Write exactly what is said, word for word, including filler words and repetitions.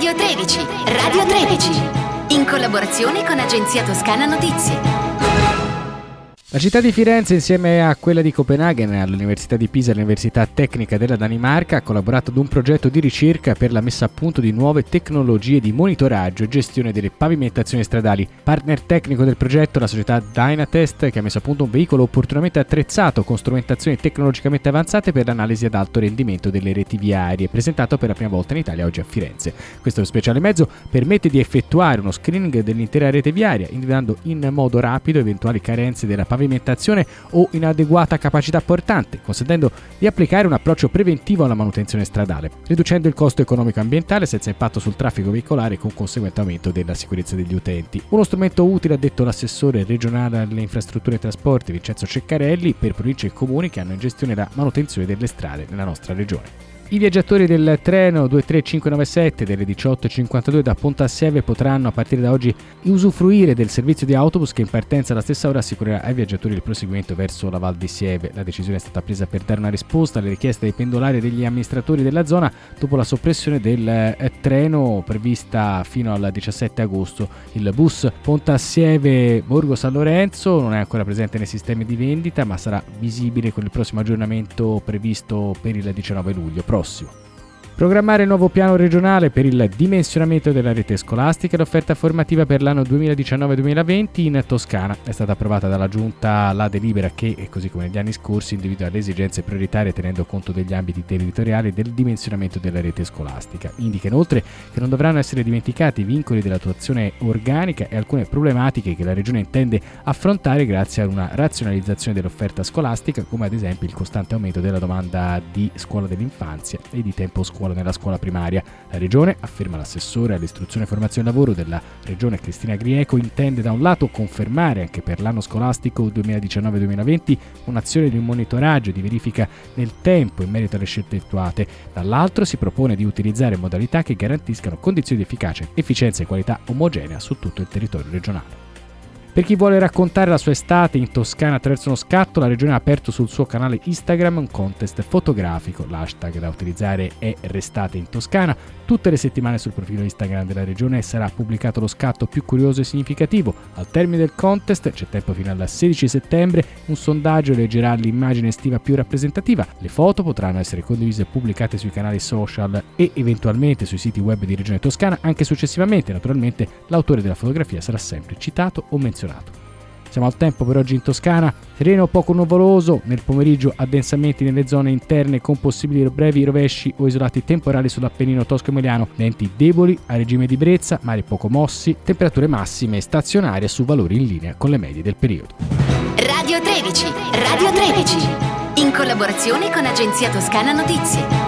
Radio tredici, Radio tredici, in collaborazione con Agenzia Toscana Notizie. La città di Firenze, insieme a quella di Copenaghen, all'Università di Pisa e all'Università Tecnica della Danimarca, ha collaborato ad un progetto di ricerca per la messa a punto di nuove tecnologie di monitoraggio e gestione delle pavimentazioni stradali. Partner tecnico del progetto, la società Dynatest, che ha messo a punto un veicolo opportunamente attrezzato con strumentazioni tecnologicamente avanzate per l'analisi ad alto rendimento delle reti viarie, presentato per la prima volta in Italia oggi a Firenze. Questo speciale mezzo permette di effettuare uno screening dell'intera rete viaria, individuando in modo rapido eventuali carenze della pavimentazione pavimentazione o inadeguata capacità portante, consentendo di applicare un approccio preventivo alla manutenzione stradale, riducendo il costo economico ambientale senza impatto sul traffico veicolare e con conseguente aumento della sicurezza degli utenti. Uno strumento utile, ha detto l'assessore regionale alle infrastrutture e trasporti Vincenzo Ceccarelli, per province e comuni che hanno in gestione la manutenzione delle strade nella nostra regione. I viaggiatori del treno due tre cinque nove sette delle diciotto e cinquantadue da Pontassieve potranno a partire da oggi usufruire del servizio di autobus che in partenza alla stessa ora assicurerà ai viaggiatori il proseguimento verso la Val di Sieve. La decisione è stata presa per dare una risposta alle richieste dei pendolari e degli amministratori della zona dopo la soppressione del treno prevista fino al diciassette agosto. Il bus Pontassieve-Borgo San Lorenzo non è ancora presente nei sistemi di vendita, ma sarà visibile con il prossimo aggiornamento previsto per il diciannove luglio prossimo. Programmare il nuovo piano regionale per il dimensionamento della rete scolastica e l'offerta formativa per l'anno duemiladiciannove duemilaventi in Toscana. È stata approvata dalla Giunta la delibera che, così come negli anni scorsi, individua le esigenze prioritarie tenendo conto degli ambiti territoriali del dimensionamento della rete scolastica. Indica inoltre che non dovranno essere dimenticati i vincoli dell'attuazione organica e alcune problematiche che la Regione intende affrontare grazie a una razionalizzazione dell'offerta scolastica, come ad esempio il costante aumento della domanda di scuola dell'infanzia e di tempo scuola nella scuola primaria. La Regione, afferma l'assessore all'istruzione e formazione lavoro della Regione Cristina Grieco, intende da un lato confermare anche per l'anno scolastico duemiladiciannove duemilaventi un'azione di monitoraggio e di verifica nel tempo in merito alle scelte effettuate, dall'altro si propone di utilizzare modalità che garantiscano condizioni di efficacia, efficienza e qualità omogenea su tutto il territorio regionale. Per chi vuole raccontare la sua estate in Toscana attraverso uno scatto, la Regione ha aperto sul suo canale Instagram un contest fotografico. L'hashtag da utilizzare è Restate in Toscana. Tutte le settimane sul profilo Instagram della Regione sarà pubblicato lo scatto più curioso e significativo. Al termine del contest, c'è tempo fino al sedici settembre, un sondaggio eleggerà l'immagine estiva più rappresentativa. Le foto potranno essere condivise e pubblicate sui canali social e eventualmente sui siti web di Regione Toscana anche successivamente. Naturalmente l'autore della fotografia sarà sempre citato o menzionato. Siamo al tempo per oggi in Toscana, sereno poco nuvoloso, nel pomeriggio addensamenti nelle zone interne con possibili brevi rovesci o isolati temporali sull'Appennino tosco-emiliano, venti deboli a regime di brezza, mari poco mossi, temperature massime stazionarie su valori in linea con le medie del periodo. Radio tredici, Radio tredici, in collaborazione con Agenzia Toscana Notizie.